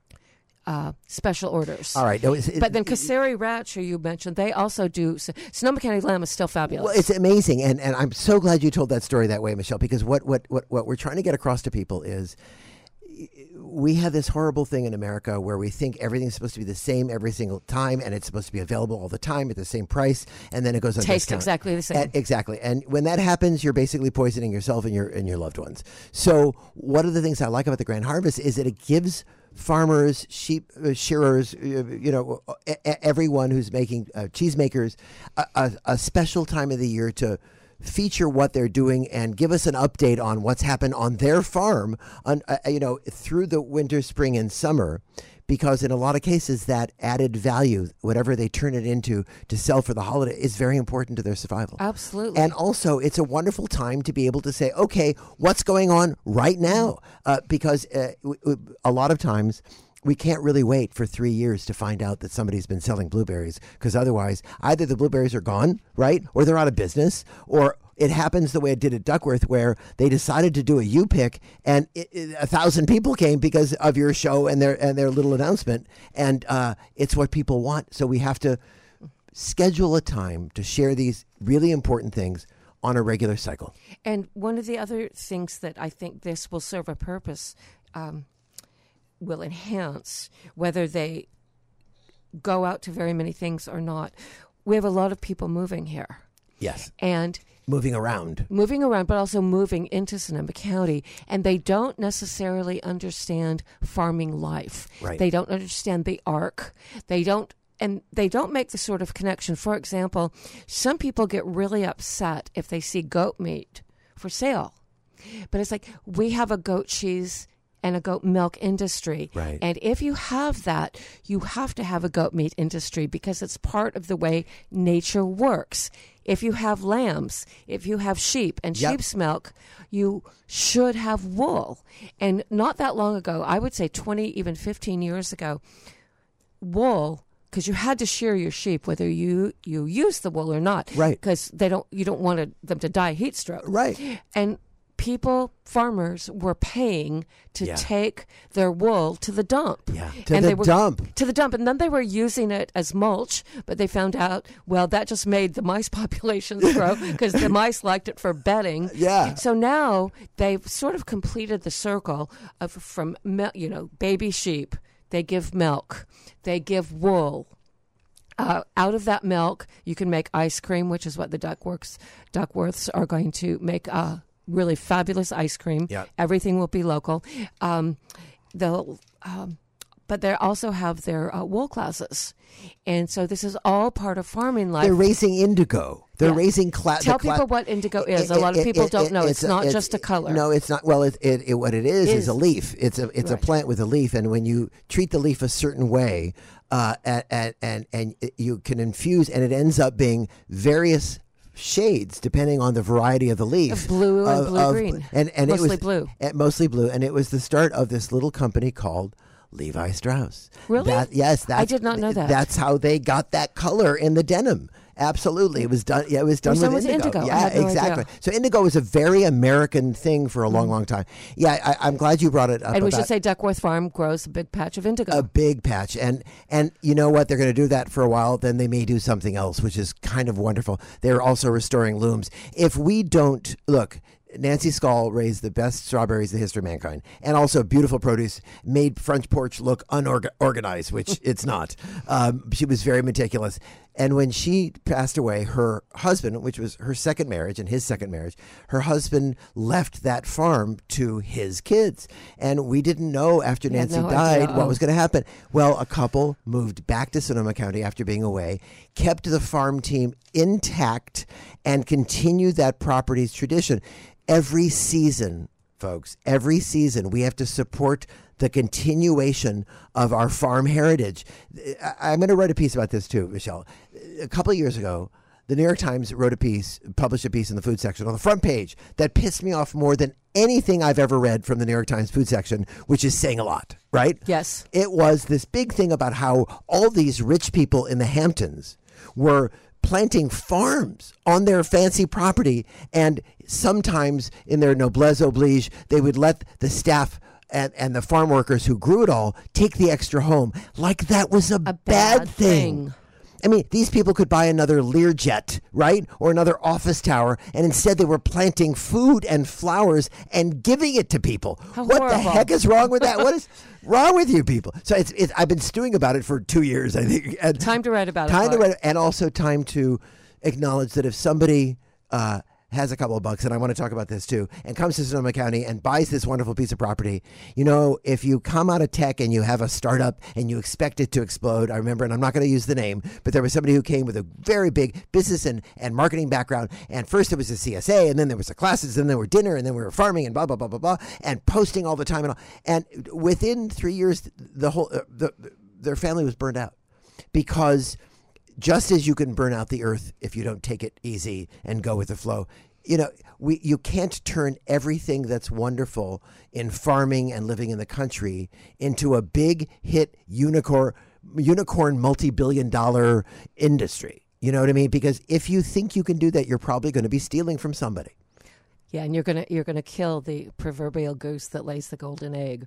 Uh, special orders. All right. No, it's, it, but then Caseri Ratch, who you mentioned, they also do. Sonoma County lamb is still fabulous. Well, it's amazing. And, and I'm so glad you told that story that way, Michelle, because what, what, what, what we're trying to get across to people is we have this horrible thing in America where we think everything's supposed to be the same every single time, and it's supposed to be available all the time at the same price, and then it goes on Taste discount. exactly the same. And, exactly. And when that happens, you're basically poisoning yourself and your and your loved ones. So one of the things I like about the Grand Harvest is that it gives farmers, sheep uh, shearers, uh, you know, everyone who's making uh, cheesemakers a, a, a special time of the year to feature what they're doing and give us an update on what's happened on their farm, on, uh, you know, through the winter, spring, and summer. Because in a lot of cases, that added value, whatever they turn it into to sell for the holiday, is very important to their survival. Absolutely. And also, it's a wonderful time to be able to say, okay, what's going on right now? Uh, because uh, w- w- a lot of times, we can't really wait for three years to find out that somebody's been selling blueberries, because otherwise, either the blueberries are gone, right, or they're out of business, or it happens the way it did at Duckworth, where they decided to do a U-pick, and it, it, a thousand people came because of your show and their and their little announcement, and uh, it's what people want. So we have to schedule a time to share these really important things on a regular cycle. And one of the other things that I think this will serve a purpose, um, will enhance, whether they go out to very many things or not. We have a lot of people moving here. Yes. And moving around. Moving around, but also moving into Sonoma County. And they don't necessarily understand farming life. Right. They don't understand the arc. They don't, and they don't make the sort of connection. For example, some people get really upset if they see goat meat for sale. But it's like, we have a goat cheese and a goat milk industry. Right. And if you have that, you have to have a goat meat industry because it's part of the way nature works. If you have lambs, if you have sheep and Yep. sheep's milk, you should have wool. And not that long ago, I would say twenty, even fifteen years ago, wool, because you had to shear your sheep whether you, you use the wool or not. Right. Because they don't, you don't want to, them to die heat stroke. Right. And people, farmers, were paying to Yeah. take their wool to the dump. Yeah, to And the they were, dump. To the dump. And then they were using it as mulch, but they found out, well, that just made the mice populations grow because the mice liked it for bedding. Yeah. So now they've sort of completed the circle of from, mil- you know, baby sheep. They give milk. They give wool. Uh, out of that milk, you can make ice cream, which is what the Duckworths, Duckworths are going to make. Uh, really fabulous ice cream. Yep. Everything will be local. Um, they'll, um, but they also have their uh, wool classes. And so this is all part of farming life. They're raising indigo. They're Yeah. raising cla- Tell the cla- people what indigo is. It- a lot of it- people it- don't it- know. It's, a- not just a color. No, it's not. Well, it, it, it, what it is is Is. a leaf. It's a it's Right. a plant with a leaf, and when you treat the leaf a certain way, uh, and, and and and you can infuse, and it ends up being various shades depending on the variety of the leaf. Of blue and of- of- blue-green. and and Mostly it was blue. eh, mostly blue, and it was the start of this little company called Levi Strauss. Really? That, yes, that's, did not know that. That's how they got that color in the denim. Absolutely, it was done. Yeah, it was done was with done with indigo. indigo. I Yeah, had no exactly. idea. So indigo was a very American thing for a long, long time. Yeah, I, I'm glad you brought it up. And we about should say Duckworth Farm grows a big patch of indigo. a big patch, and and you know what? They're going to do that for a while. Then they may do something else, which is kind of wonderful. They're also restoring looms. If we don't look. Nancy Skull raised the best strawberries in the history of mankind, and also beautiful produce, made front porch look unorganized, which it's not. Um, she was very meticulous. And when she passed away, her husband, which was her second marriage and his second marriage, her husband left that farm to his kids. And we didn't know after We had Nancy no died idea. what Oh. was going to happen. Well, a couple moved back to Sonoma County after being away, kept the farm team intact, and continued that property's tradition. Every season, folks, every season we have to support the continuation of our farm heritage. I- I'm going to write a piece about this too, Michelle. A couple of years ago, the New York Times wrote a piece, published a piece in the food section on the front page that pissed me off more than anything I've ever read from the New York Times food section, which is saying a lot, right? Yes. It was this big thing about how all these rich people in the Hamptons were planting farms on their fancy property, and sometimes in their noblesse oblige, they would let the staff and, and the farm workers who grew it all take the extra home, like that was a, A bad, bad thing. thing. I mean, these people could buy another Learjet, right? Or another office tower, and instead they were planting food and flowers and giving it to people. How what the horrible. heck is wrong with that? What is wrong with you people? So it's, it's I've been stewing about it for two years, I think. And Time to write about it. time to Clark. write, and also time to acknowledge that if somebody uh, has a couple of bucks, and I want to talk about this too, and comes to Sonoma County and buys this wonderful piece of property. You know, if you come out of tech and you have a startup and you expect it to explode, I remember, and I'm not going to use the name, but there was somebody who came with a very big business and, and marketing background. And first it was a C S A, and then there was the classes, and then there were dinner, and then we were farming, and blah, blah, blah, blah, blah, and posting all the time. And all. And within three years, the whole uh, the, their family was burned out because just as you can burn out the earth if you don't take it easy and go with the flow, you know, we you can't turn everything that's wonderful in farming and living in the country into a big hit unicorn, unicorn multi-billion dollar industry. You know what I mean? Because if you think you can do that, you're probably going to be stealing from somebody. Yeah, and you're gonna you're gonna kill the proverbial goose that lays the golden egg.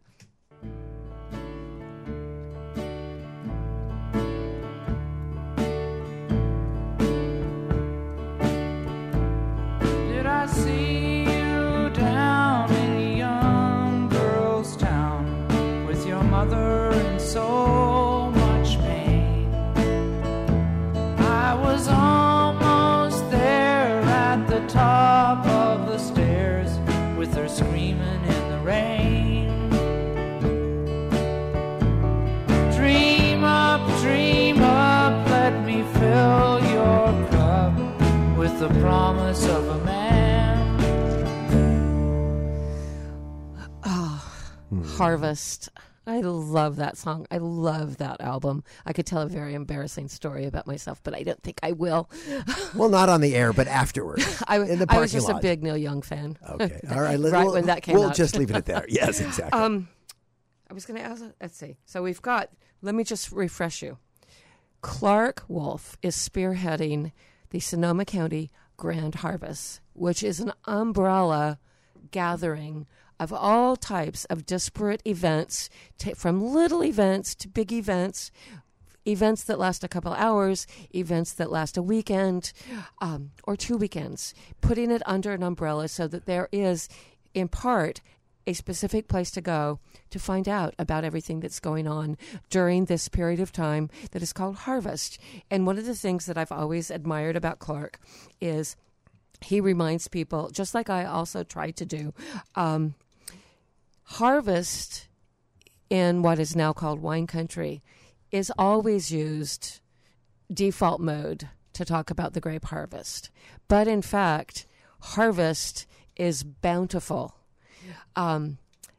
I see you down in a young girl's town with your mother in so much pain. I was almost there at the top of the stairs with her screaming in the rain. Dream up, dream up, let me fill your cup with the promise of a man. Harvest. I love that song. I love that album. I could tell a very embarrassing story about myself, but I don't think I will. Well, not on the air, but afterwards. I, in the I was parking just lot. a big Neil Young fan. Okay. All right. Let, right we'll, when that came we'll out. just leave it at there. Yes, exactly. Um, I was going to ask, let's see. So we've got, let me just refresh you. Clark Wolf is spearheading the Sonoma County Grand Harvest, which is an umbrella gathering of all types of disparate events, t- from little events to big events, events that last a couple hours, events that last a weekend um, or two weekends, putting it under an umbrella so that there is, in part, a specific place to go to find out about everything that's going on during this period of time that is called harvest. And one of the things that I've always admired about Clark is he reminds people, just like I also try to do, um, harvest in what is now called wine country is always used default mode to talk about the grape harvest. But in fact, harvest is bountiful. Um,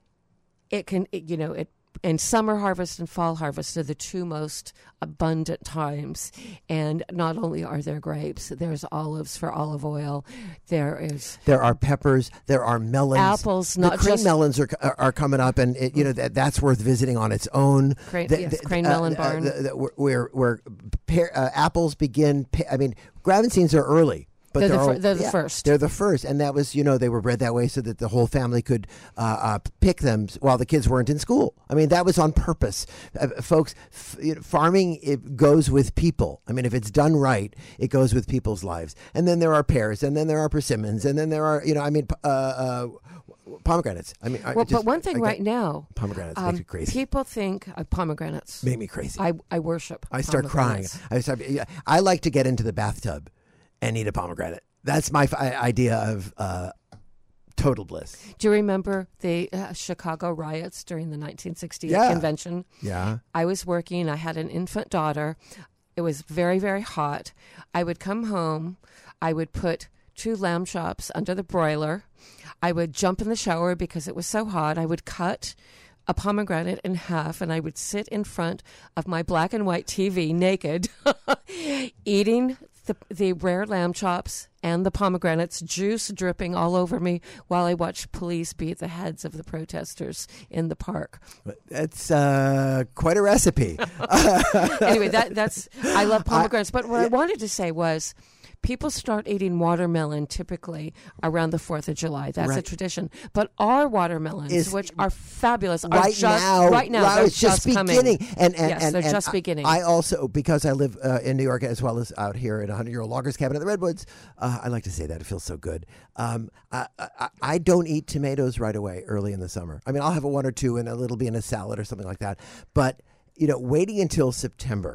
it can, it, you know, it, and summer harvest and fall harvest are the two most abundant times. And not only are there grapes, there's olives for olive oil. There is there are peppers. There are melons. apples. The Not crane just melons are, are are coming up, and it, you know that, that's worth visiting on its own. Crane, The- yes, the- Crane uh, Melon uh, Barn. the- the- where where pear, uh, apples begin. pa- I mean, Gravensteins are early. But They're the all- fir- they're the first. They're the first, and that was, you know, they were bred that way so that the whole family could uh, uh, pick them while the kids weren't in school. I mean, that was on purpose, uh, folks. F- you know, farming, it goes with people. I mean, if it's done right, it goes with people's lives. And then there are pears, and then there are persimmons, and then there are, you know, I mean, uh, uh, pomegranates. I mean, I well, just- but one thing I get- right now, pomegranates um, make me crazy. people think uh, pomegranates. Make me crazy. I, I worship. I start crying. pomegranates. I start. yeah, I like to get into the bathtub and eat a pomegranate. That's my f- idea of uh, total bliss. Do you remember the uh, Chicago riots during the nineteen sixty-eight Yeah. convention? Yeah. I was working. I had an infant daughter. It was very, very hot. I would come home. I would put two lamb chops under the broiler. I would jump in the shower because it was so hot. I would cut a pomegranate in half, and I would sit in front of my black and white T V naked, eating the, the rare lamb chops and the pomegranates, juice dripping all over me while I watched police beat the heads of the protesters in the park. That's uh, quite a recipe. Anyway, that that's I love pomegranates. But what I yeah. wanted to say was, people start eating watermelon typically around the fourth of July. That's a Right. tradition. But our watermelons, Is- which are fabulous, are right just now, right now wow, they're it's just, coming. beginning. And, and, Yes, and, they're and just I- beginning. I also, because I live uh, in New York as well as out here in a hundred-year-old loggers cabin in the Redwoods, uh, I like to say that. It feels so good. Um, I, I, I don't eat tomatoes right away early in the summer. I mean, I'll have a one or two, and it'll be in a salad or something like that. But, you know, waiting until September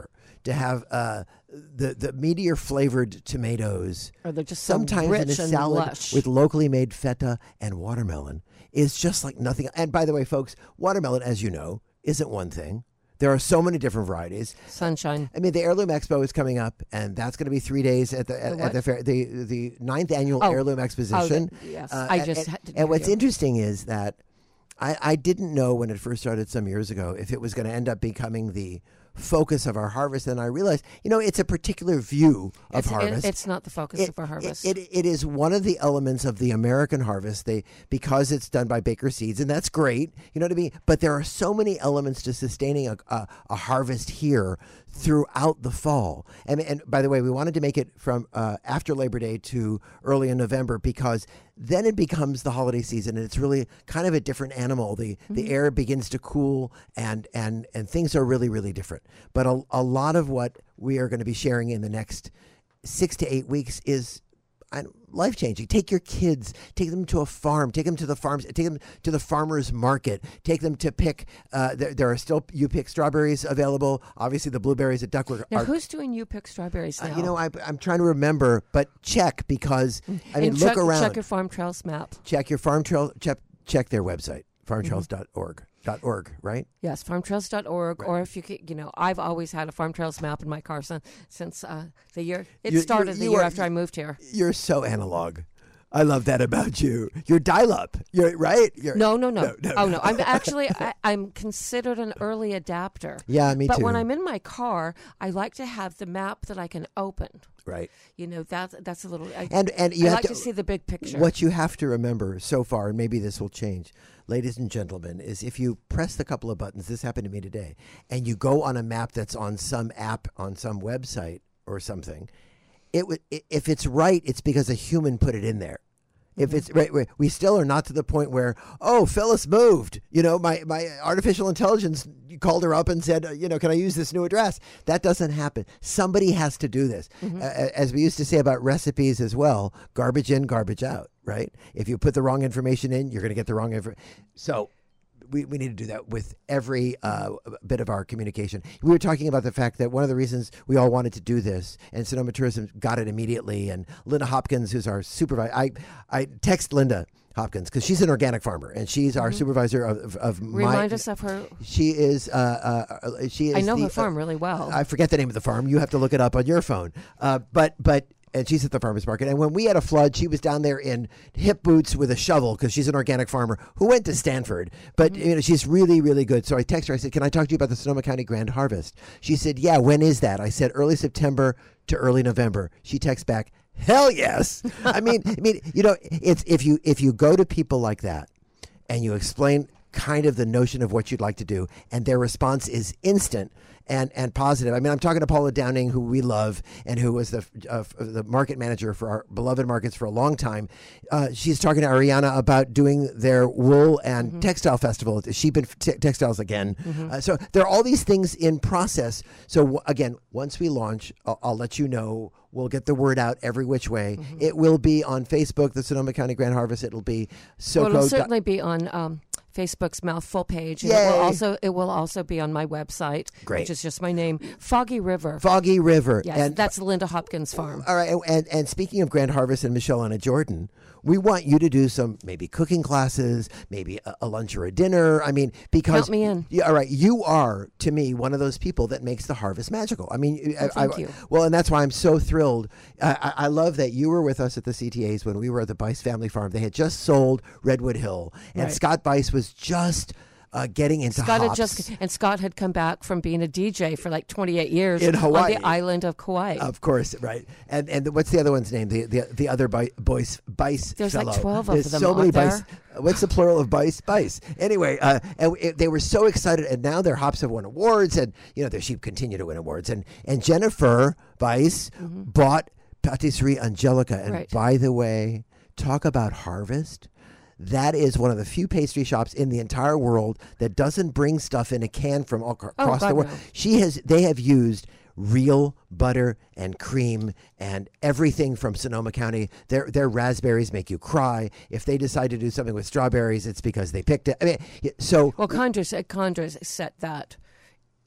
to have uh, the the meatier flavored tomatoes. Or they're just so Sometimes rich in a and salad lush. with locally made feta and watermelon is just like nothing. And by the way, folks, watermelon, as you know, isn't one thing. There are so many different varieties. Sunshine. I mean, the Heirloom Expo is coming up, and that's going to be three days at the at, The at the what? fair. The the ninth annual Oh. Heirloom Exposition. Oh, the- yes. Uh, I and- just and, had to and do what's you. interesting is that I, I didn't know when it first started some years ago if it was going to end up becoming the focus of our harvest. And I realized, you know, it's a particular view of It's, it- harvest. it's not the focus It- of our harvest. It, it, it is one of the elements of the American harvest. They because it's done by Baker Seeds, and that's great. You know what I mean? But there are so many elements to sustaining a, a, a harvest here throughout the fall. And, and by the way, we wanted to make it from uh, after Labor Day to early in November because then it becomes the holiday season, and it's really kind of a different animal. The Mm-hmm. the air begins to cool, and and and things are really really different. But a, a lot of what we are going to be sharing in the next six to eight weeks is life changing. Take your kids, take them to a farm, take them to the farms, take them to the farmers market, take them to pick. Uh, there, there are still you pick strawberries available. Obviously, the blueberries at Duckworth now, are. who's doing you pick strawberries now? Uh, you know, I, I'm trying to remember, but check because I mean, And look check, around. Check your farm trails map. Check your farm trail. Check check their website, farm trails dot org. Dot org, right? Yes, farm trails dot org. Or if you could, you know, I've always had a farm trails map in my car since, since uh, the year it You- started you- the you year are- after I moved here. You're so analog. I love that about you. You're dial-up. You're right. You're, No, no, no. No, no, oh no. no, I'm actually I, I'm considered an early adapter. Yeah, me but too. when I'm in my car, I like to have the map that I can open. right. You know, that that's a little. I, And and you I have like to, to see the big picture. What you have to remember so far, and maybe this will change, ladies and gentlemen, is if you press the couple of buttons, this happened to me today, and you go on a map that's on some app, on some website or something, it would i- if it's right, it's because a human put it in there. If it's right, right, we still are not to the point where, oh, Phyllis moved. You know, my, my artificial intelligence called her up and said, uh, you know, can I use this new address? That doesn't happen. Somebody has to do this. Uh, as we used to say about recipes as well, garbage in, garbage out, right? If you put the wrong information in, you're going to get the wrong information. So we, we need to do that with every uh, bit of our communication. We were talking about the fact that one of the reasons we all wanted to do this, and Sonoma Tourism got it immediately, and Linda Hopkins, who's our supervisor, I, I text Linda Hopkins because she's an organic farmer, and she's our supervisor of, of, of my... Remind us of her. She is... Uh, uh, she is I know the, her farm uh, really well. I forget the name of the farm. You have to look it up on your phone. Uh, but but and she's at the farmers market. And when we had a flood, she was down there in hip boots with a shovel because she's an organic farmer who went to Stanford. But you know, she's really really good. So I texted her. I said, "Can I talk to you about the Sonoma County Grand Harvest?" She said, "Yeah. When is that?" I said, "Early September to early November." She texts back, "Hell yes." I mean, I mean, you know, it's if you if you go to people like that and you explain kind of the notion of what you'd like to do, and their response is instant and, and positive. I mean, I'm talking to Paula Downing, who we love, and who was the uh, the market manager for our beloved markets for a long time. Uh, she's talking to Ariana about doing their wool and Mm-hmm. textile festival, Sheep and T- Textiles again. Uh, so there are all these things in process. So w- again, once we launch, I'll, I'll let you know. We'll get the word out every which way. Mm-hmm. It will be on Facebook, the Sonoma County Grand Harvest. It'll be SoCo. Well, it'll certainly be on um, Facebook's Mouthful page. And it Yay. will also it will also be on my website, Great. which is just my name, Foggy River. Foggy River. Yes, and that's Linda Hopkins' farm. all right, and and speaking of Grand Harvest and Michelle Anna Jordan, we want you to do some maybe cooking classes, maybe a, a lunch or a dinner. I mean, because Count me in. Yeah, all right, you are to me one of those people that makes the harvest magical. I mean, I, Well, thank I- you. Well, and that's why I'm so thrilled. I, I I love that you were with us at the C T As when we were at the Bice Family Farm. They had just sold Redwood Hill, and Right. Scott Bice was just uh, getting into Scott hops. had just and Scott had come back from being a D J for like twenty-eight years In Hawaii. on the island of Kauai. Of course, right. And and what's the other one's name? The the, the other bi- boys Bice There's like fellow. twelve of There's them, so many aren't there? Bice. What's the plural of Bice? Bice. Anyway, uh, and it, they were so excited, and now their hops have won awards, and you know their sheep continue to win awards. And and Jennifer Bice bought Patisserie Angelica. And Mm-hmm. Right. by the way, talk about harvest. That is one of the few pastry shops in the entire world that doesn't bring stuff in a can from all ac- Oh, across the God, world. no. She has. They have used real butter and cream and everything from Sonoma County. Their their raspberries make you cry. If they decide to do something with strawberries, it's because they picked it. I mean, y- so Well, Condra's, uh, Condra's set that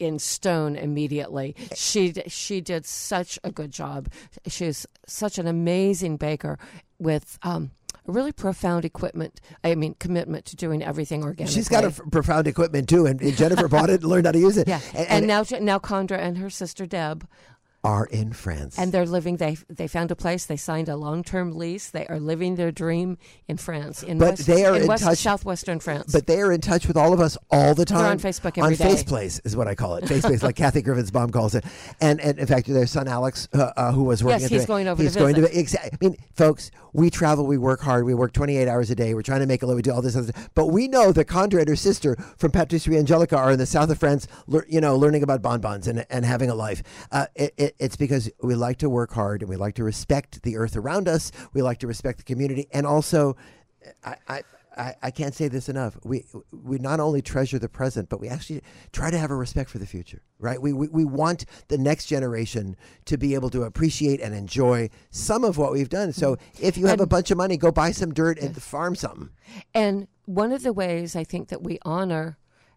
in stone immediately. She d- she did such a good job. She's such an amazing baker with um, a really profound equipment. I mean, commitment to doing everything organically. She's got a f- profound equipment too, and, and Jennifer bought it and learned how to use it. Yeah, and, and, and now now Condra and her sister Deb are in France. And they're living, they they found a place, they signed a long-term lease, they are living their dream in France, in, but West, they are in, in West, touch, southwestern France. But they are in touch with all of us all the time. They're on Facebook every on day. On Faceplace is what I call it. Faceplace, like Kathy Griffin's mom calls it. And, and in fact, their son Alex, uh, uh, who was working yes, at he's the, going over he's to going visit. to exa- I mean, folks, we travel, we work hard, we work twenty-eight hours a day, we're trying to make a living, we do all this other stuff. But we know that Condra and her sister from Patisserie Angelica are in the south of France, lear, you know, learning about bonbons and, and having a life. Uh, it, it, it's because we like to work hard and we like to respect the earth around us. We like to respect the community. And also, I, I, I, I can't say this enough. We we not only treasure the present, but we actually try to have a respect for the future, right? We, we, we want the next generation to be able to appreciate and enjoy some of what we've done. So if you have And- a bunch of money, go buy some dirt and farm something. And one of the ways I think that we honor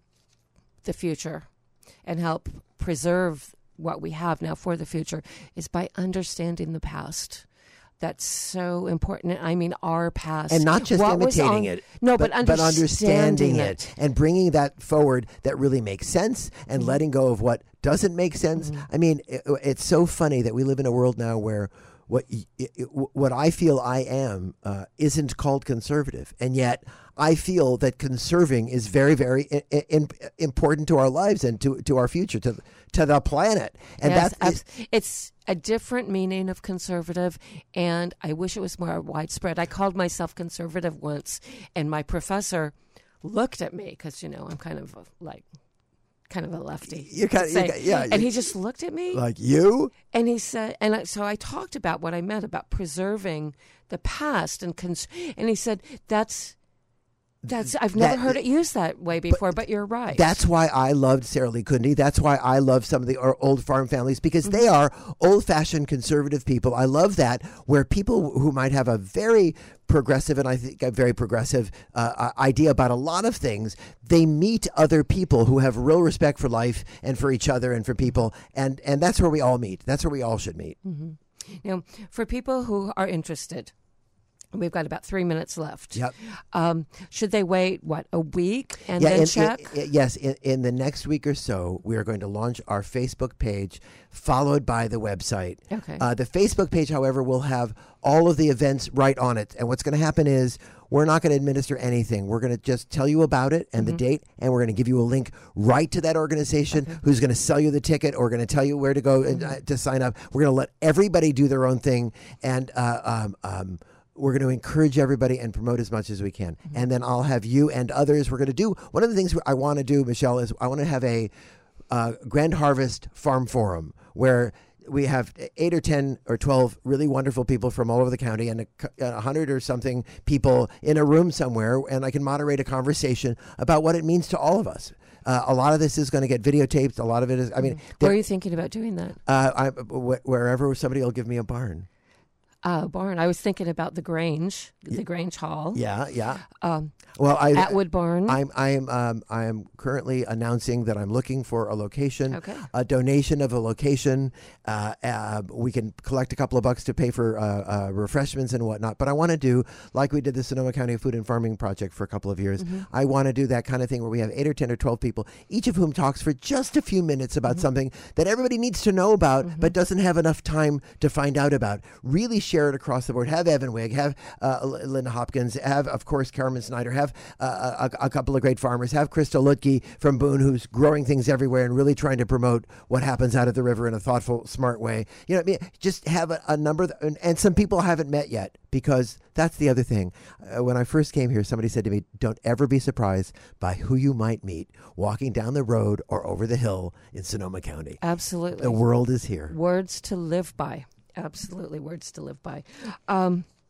the future and help preserve what we have now for the future is by understanding the past. That's so important. I mean, our past. And not just What was imitating on- it. No, but, but understanding understanding it. And bringing that forward that really makes sense and Mm-hmm. letting go of what doesn't make sense. I mean, it, it's so funny that we live in a world now where what y- it, it- what I feel I am uh, isn't called conservative. And yet I feel that conserving is very, very I- I- important to our lives and to, to our future, to to the planet. And Yes, that's abs- it's a different meaning of conservative, and I wish it was more widespread. I called myself conservative once, and my professor looked at me because, you know, I'm kind of a, like kind of a lefty. You're kind of, say. you're, yeah. And he just looked at me, like you. and he said, and I, so I talked about what I meant about preserving the past, and cons- and he said, that's. That's I've never That- heard it used that way before, but, you're right. That's why I loved Sarah Lee Kundi. That's why I love some of the o- old farm families, because Mm-hmm. they are old-fashioned conservative people. I love that, where people who might have a very progressive, and I think a very progressive uh, idea about a lot of things, they meet other people who have real respect for life and for each other and for people, and, and that's where we all meet. That's where we all should meet. Mm-hmm. Now, for people who are interested, we've got about three minutes left. Yep. Um, should they wait, what, a week and Yeah, then in- check? in- in- yes, in, in the next week or so, we are going to launch our Facebook page, followed by the website. Okay. Uh, the Facebook page, however, will have all of the events right on it. And what's going to happen is we're not going to administer anything. We're going to just tell you about it and Mm-hmm. the date, and we're going to give you a link right to that organization Okay. who's going to sell you the ticket or going to tell you where to go and, uh, to sign up. We're going to let everybody do their own thing, and uh, um, um, we're going to encourage everybody and promote as much as we can. Mm-hmm. And then I'll have you and others. We're going to do, one of the things I want to do, Michelle, is I want to have a uh, Grand Harvest Farm Forum where we have eight or ten or twelve really wonderful people from all over the county, and a, a hundred or something people in a room somewhere, and I can moderate a conversation about what it means to all of us. Uh, a lot of this is going to get videotaped. A lot of it is, I mean, Where are you thinking about doing that? uh, I, wh- wherever somebody will give me a barn. Uh, barn. I was thinking about the Grange, the Grange Hall. Yeah, yeah. Um, Well, I Atwood Barn. I'm I'm um, I am currently announcing that I'm looking for a location, Okay. a donation of a location. Uh, uh, we can collect a couple of bucks to pay for uh, uh, refreshments and whatnot. But I want to do like we did the Sonoma County Food and Farming Project for a couple of years. Mm-hmm. I want to do that kind of thing where we have eight or ten or twelve people, each of whom talks for just a few minutes about Mm-hmm. something that everybody needs to know about, but doesn't have enough time to find out about. Really share it across the board. Have Evan Wigg, have uh, Linda Hopkins, have of course Carmen Snyder, have uh, a, a couple of great farmers, have Krista Lutke from Boone, who's growing things everywhere and really trying to promote what happens out of the river in a thoughtful, smart way. You know what I mean? Just have a, a number, that, and, and some people I haven't met yet, because that's the other thing. Uh, when I first came here, somebody said to me, don't ever be surprised by who you might meet walking down the road or over the hill in Sonoma County. Absolutely. The world is here. Words to live by. Absolutely, words to live by. Um,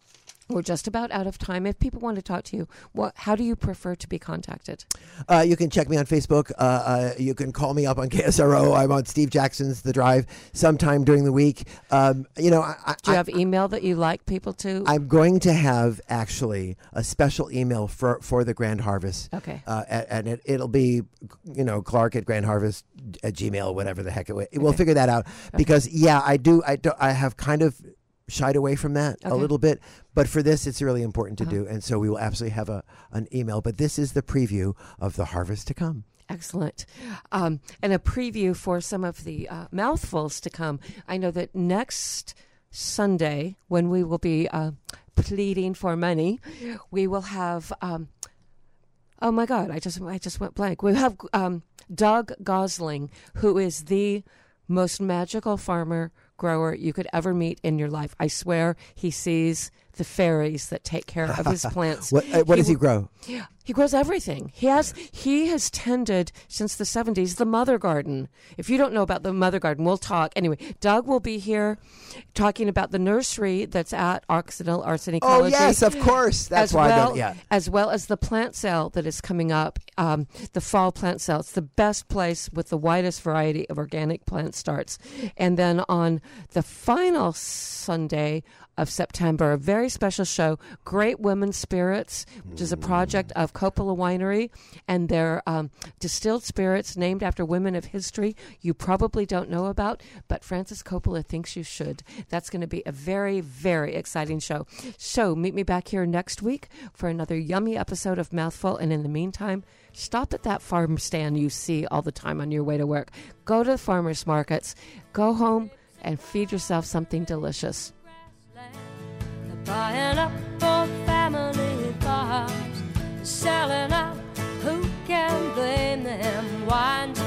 We're just about out of time. If people want to talk to you, what, how do you prefer to be contacted? Uh, you can check me on Facebook. Uh, uh, you can call me up on K S R O. I'm on Steve Jackson's The Drive sometime during the week. Um, you know, I, Do you I, have email that you like people to? I'm going to have actually a special email for, for the Grand Harvest. Okay. Uh, and and it, it'll be, you know, Clark at Grand Harvest at Gmail, whatever the heck it was. We'll Okay. figure that out because, yeah, I do. I do. I have kind of shied away from that Okay. a little bit, but for this it's really important to Uh-huh. do, and so we will absolutely have a an email, but this is the preview of the harvest to come. Excellent. Um, and a preview for some of the uh, mouthfuls to come. I know that next Sunday, when we will be uh, pleading for money, we will have, um, oh my God, I just I just went blank. We have um, Doug Gosling, who is the most magical farmer grower you could ever meet in your life. I swear he sees the fairies that take care of his plants. What, uh, what He does he w- grow? He grows everything. He has he has tended since the seventies the mother garden. If you don't know about the mother garden, we'll talk. Anyway, Doug will be here talking about the nursery that's at Occidental Arts and Oh Ecology. yes, of course. That's as why well, I don't. Yeah. as well as the plant sale that is coming up, um, the fall plant sale. It's the best place with the widest variety of organic plant starts. And then on the final Sunday of September, a very special show, Great Women's Spirits, which is a project of Coppola Winery and their um, distilled spirits named after women of history you probably don't know about, but Francis Coppola thinks you should. That's going to be a very, very exciting show. So meet me back here next week for another yummy episode of Mouthful. And in the meantime, stop at that farm stand you see all the time on your way to work. Go to the farmers markets. Go home and feed yourself something delicious. Buying up for family farms, selling out, who can blame them? Wines